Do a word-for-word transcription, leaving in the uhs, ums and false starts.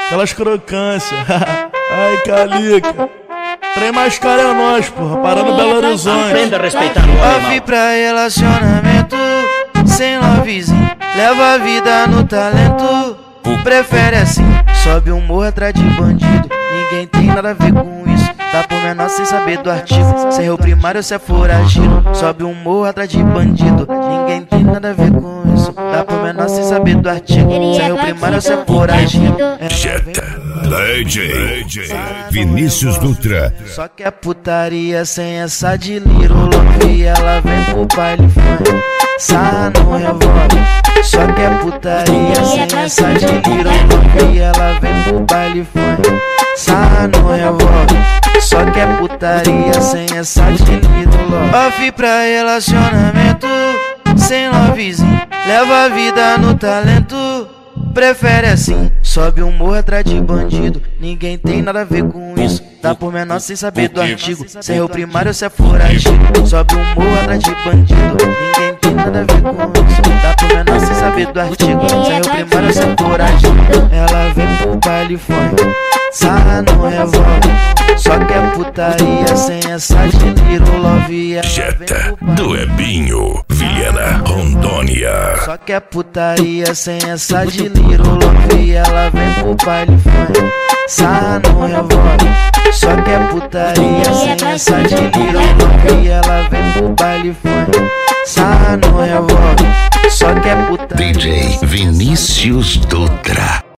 aquelas crocâncias. Ai, Calica. Trem mais caro é nós, porra, parando Belo Horizonte. Aprenda a respeitar o Off animal. pra relacionamento, sem lovezinho, leva a vida no talento. Prefere assim, sobe um morro atrás de bandido. Ninguém tem nada a ver com isso, dá por menor sem saber do artigo. Se é o primário, se é foragido, sobe um morro atrás de bandido. Ninguém tem nada a ver com isso, dá por menor sem saber do artigo. Se é o primário, se é foragido. Jetta, D J Vinícius Dutra. Só que é putaria sem essa de Little Love. Ela vem pro baile funk, sarra no revólver. Só que é putaria sem essa de Little Love. Ela vem pro baile funk, sarra no revólver. Só que é putaria sem essa de Little Love. Off pra relacionamento, sem lovezinho, leva a vida no talento. Prefere assim, sobe um morro atrás de bandido. Ninguém tem nada a ver com isso, dá por menor sem saber do artigo. Se é o primário, se é foragido, sobe um morro atrás de bandido. Ninguém tem nada a ver com isso, dá por menor sem saber do artigo. Se é o primário, se é foragido. Ela vem pro baile funk, sarra no revólver. Só que é putaria sem essa de Little Love. Jetta do Ebinho, Vilhena, Rondônia. Só que é putaria sem essa de Little Love. Ela vem pro baile funk, sarra no revólver. Só que é putaria sem essa de Little Love. Ela vem pro baile funk, sarra no revólver. Só que é putaria. D J Vinícius Dutra.